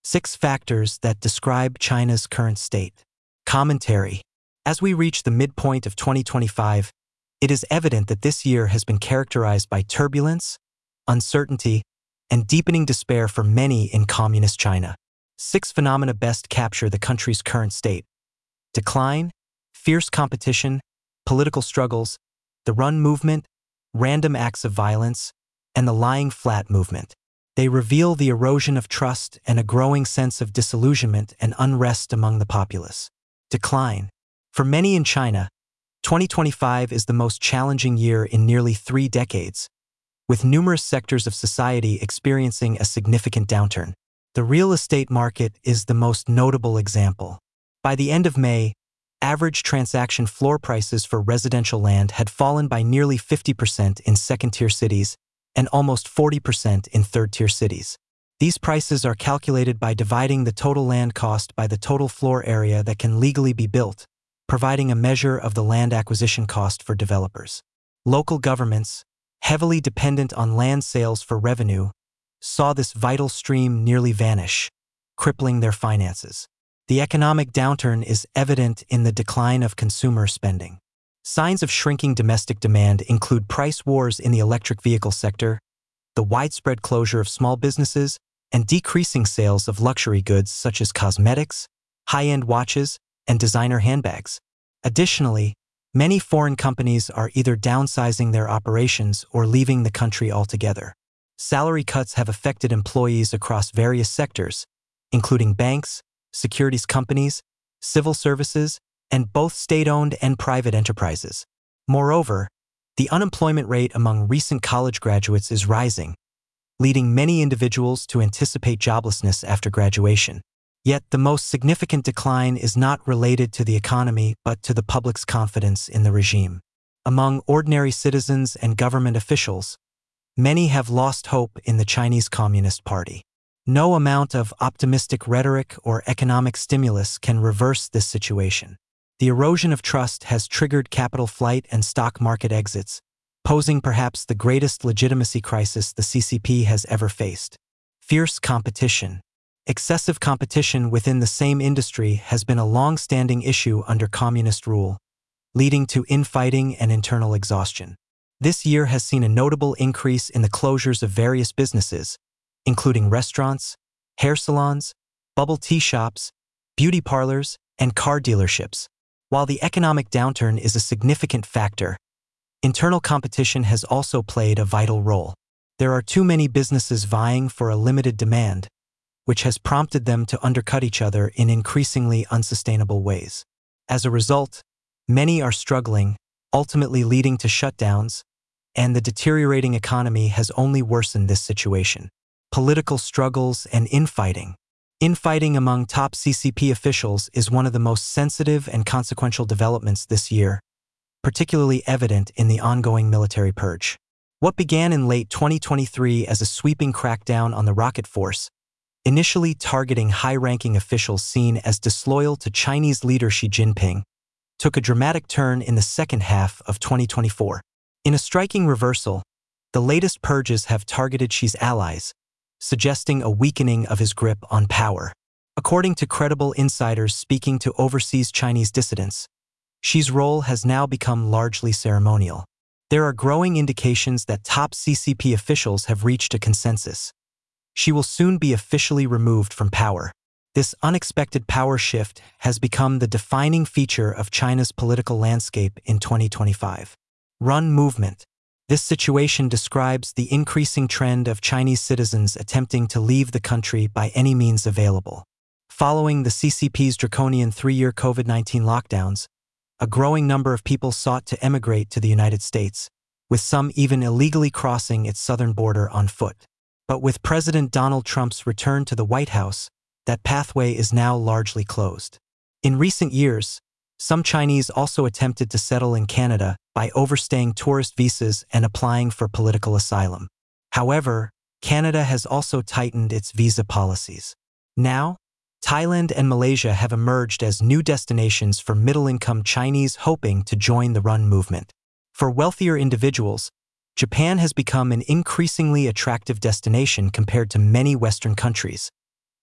6 factors that describe China's current state. Commentary. As we reach the midpoint of 2025, it is evident that this year has been characterized by turbulence, uncertainty, and deepening despair for many in communist China. 6 phenomena best capture the country's current state: decline, fierce competition, political struggles, the run movement, random acts of violence, and the lying flat movement. They reveal the erosion of trust and a growing sense of disillusionment and unrest among the populace. Decline. For many in China, 2025 is the most challenging year in nearly 3 decades, with numerous sectors of society experiencing a significant downturn. The real estate market is the most notable example. By the end of May, average transaction floor prices for residential land had fallen by nearly 50% in second-tier cities and almost 40% in third-tier cities. These prices are calculated by dividing the total land cost by the total floor area that can legally be built, providing a measure of the land acquisition cost for developers. Local governments, heavily dependent on land sales for revenue, saw this vital stream nearly vanish, crippling their finances. The economic downturn is evident in the decline of consumer spending. Signs of shrinking domestic demand include price wars in the electric vehicle sector, the widespread closure of small businesses, and decreasing sales of luxury goods such as cosmetics, high-end watches, and designer handbags. Additionally, many foreign companies are either downsizing their operations or leaving the country altogether. Salary cuts have affected employees across various sectors, including banks, securities companies, civil services, and both state-owned and private enterprises. Moreover, the unemployment rate among recent college graduates is rising, leading many individuals to anticipate joblessness after graduation. Yet the most significant decline is not related to the economy but to the public's confidence in the regime. Among ordinary citizens and government officials, many have lost hope in the Chinese Communist Party. No amount of optimistic rhetoric or economic stimulus can reverse this situation. The erosion of trust has triggered capital flight and stock market exits, posing perhaps the greatest legitimacy crisis the CCP has ever faced. Fierce competition. Excessive competition within the same industry has been a long-standing issue under communist rule, leading to infighting and internal exhaustion. This year has seen a notable increase in the closures of various businesses, including restaurants, hair salons, bubble tea shops, beauty parlors, and car dealerships. While the economic downturn is a significant factor, internal competition has also played a vital role. There are too many businesses vying for a limited demand, which has prompted them to undercut each other in increasingly unsustainable ways. As a result, many are struggling, ultimately leading to shutdowns, and the deteriorating economy has only worsened this situation. Political struggles and infighting. Infighting among top CCP officials is one of the most sensitive and consequential developments this year, particularly evident in the ongoing military purge. What began in late 2023 as a sweeping crackdown on the Rocket Force, initially targeting high-ranking officials seen as disloyal to Chinese leader Xi Jinping, took a dramatic turn in the second half of 2024. In a striking reversal, the latest purges have targeted Xi's allies, suggesting a weakening of his grip on power. According to credible insiders speaking to overseas Chinese dissidents, Xi's role has now become largely ceremonial. There are growing indications that top CCP officials have reached a consensus. Xi will soon be officially removed from power. This unexpected power shift has become the defining feature of China's political landscape in 2025. Run movement. This situation describes the increasing trend of Chinese citizens attempting to leave the country by any means available. Following the CCP's draconian 3-year COVID-19 lockdowns, a growing number of people sought to emigrate to the United States, with some even illegally crossing its southern border on foot. But with President Donald Trump's return to the White House, that pathway is now largely closed. In recent years, some Chinese also attempted to settle in Canada by overstaying tourist visas and applying for political asylum. However, Canada has also tightened its visa policies. Now, Thailand and Malaysia have emerged as new destinations for middle-income Chinese hoping to join the Run movement. For wealthier individuals, Japan has become an increasingly attractive destination compared to many Western countries,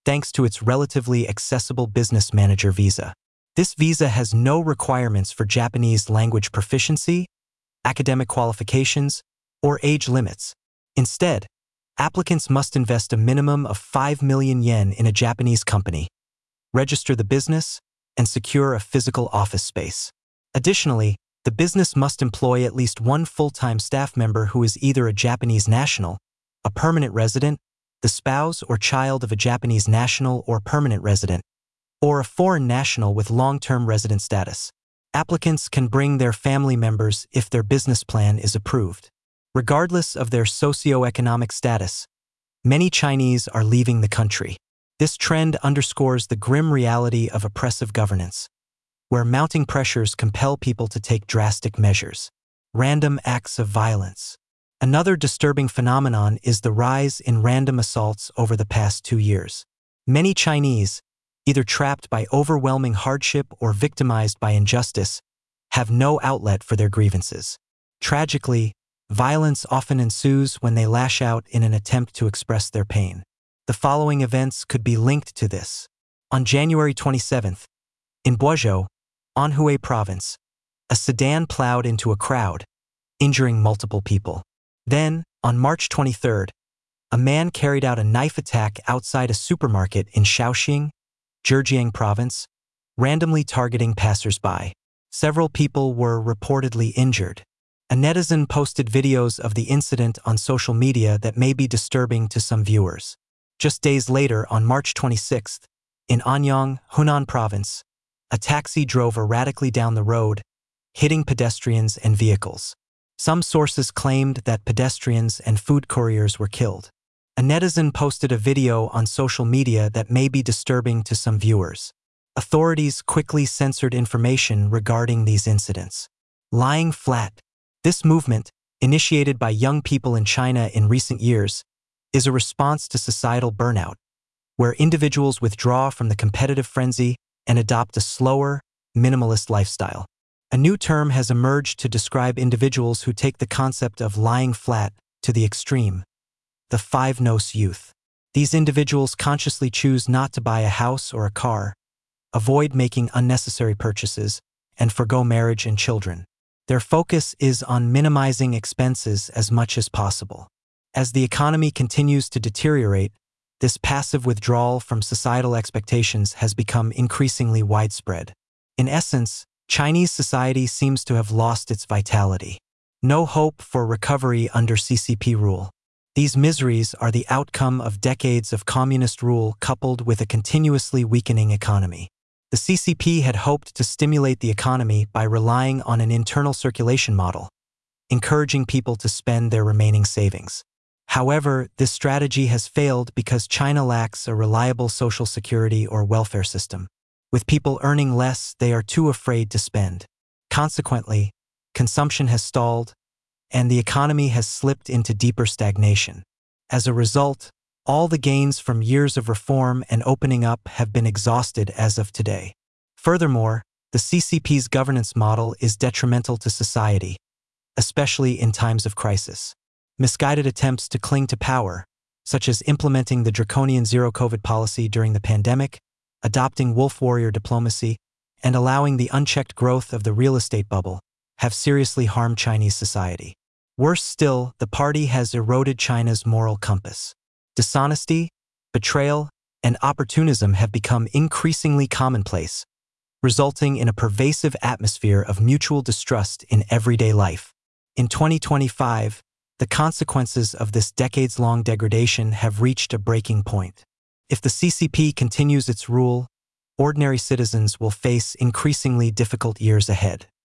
thanks to its relatively accessible business manager visa. This visa has no requirements for Japanese language proficiency, academic qualifications, or age limits. Instead, applicants must invest a minimum of 5 million yen in a Japanese company, register the business, and secure a physical office space. Additionally, the business must employ at least one full-time staff member who is either a Japanese national, a permanent resident, the spouse or child of a Japanese national or permanent resident, or a foreign national with long-term resident status. Applicants can bring their family members if their business plan is approved. Regardless of their socioeconomic status, many Chinese are leaving the country. This trend underscores the grim reality of oppressive governance, where mounting pressures compel people to take drastic measures. Random acts of violence. Another disturbing phenomenon is the rise in random assaults over the past 2 years. Many Chinese, either trapped by overwhelming hardship or victimized by injustice, have no outlet for their grievances. Tragically, violence often ensues when they lash out in an attempt to express their pain. The following events could be linked to this. On January 27th, in Guizhou, Anhui Province, a sedan plowed into a crowd, injuring multiple people. Then, on March 23rd, a man carried out a knife attack outside a supermarket in Shaoxing, Zhejiang Province, randomly targeting passers-by. Several people were reportedly injured. A netizen posted videos of the incident on social media that may be disturbing to some viewers. Just days later, on March 26th, in Anyang, Hunan Province, a taxi drove erratically down the road, hitting pedestrians and vehicles. Some sources claimed that pedestrians and food couriers were killed. A netizen posted a video on social media that may be disturbing to some viewers. Authorities quickly censored information regarding these incidents. Lying flat. This movement, initiated by young people in China in recent years, is a response to societal burnout, where individuals withdraw from the competitive frenzy and adopt a slower, minimalist lifestyle. A new term has emerged to describe individuals who take the concept of lying flat to the extreme: the five-nose youth. These individuals consciously choose not to buy a house or a car, avoid making unnecessary purchases, and forgo marriage and children. Their focus is on minimizing expenses as much as possible. As the economy continues to deteriorate, this passive withdrawal from societal expectations has become increasingly widespread. In essence, Chinese society seems to have lost its vitality. No hope for recovery under CCP rule. These miseries are the outcome of decades of communist rule coupled with a continuously weakening economy. The CCP had hoped to stimulate the economy by relying on an internal circulation model, encouraging people to spend their remaining savings. However, this strategy has failed because China lacks a reliable social security or welfare system. With people earning less, they are too afraid to spend. Consequently, consumption has stalled, and the economy has slipped into deeper stagnation. As a result, all the gains from years of reform and opening up have been exhausted as of today. Furthermore, the CCP's governance model is detrimental to society, especially in times of crisis. Misguided attempts to cling to power, such as implementing the draconian zero-COVID policy during the pandemic, adopting wolf warrior diplomacy, and allowing the unchecked growth of the real estate bubble, have seriously harmed Chinese society. Worse still, the party has eroded China's moral compass. Dishonesty, betrayal, and opportunism have become increasingly commonplace, resulting in a pervasive atmosphere of mutual distrust in everyday life. In 2025, the consequences of this decades-long degradation have reached a breaking point. If the CCP continues its rule, ordinary citizens will face increasingly difficult years ahead.